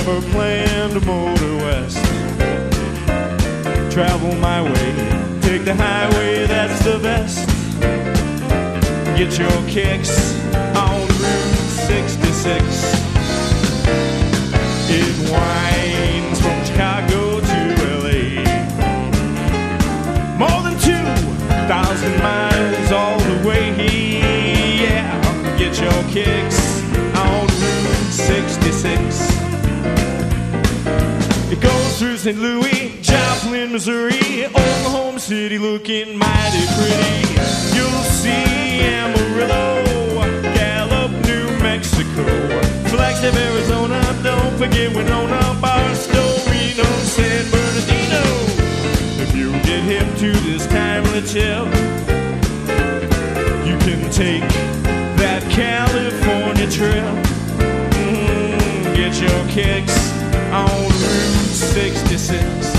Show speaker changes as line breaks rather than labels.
never plan to motor west. Travel my way, take the highway, that's the best. Get your kicks on Route 66. It winds from Chicago to LA. More than 2,000 miles all the way. Yeah, get your kicks on Route 66. It goes through St. Louis, Joplin, Missouri, Oklahoma City looking mighty pretty. You'll see Amarillo, Gallup, New Mexico, Flagstaff, Arizona, don't forget Winona, Barstow, Reno, San Bernardino. If you get hip to this timely tip, you can take that California trip. Get your kicks on Route 66.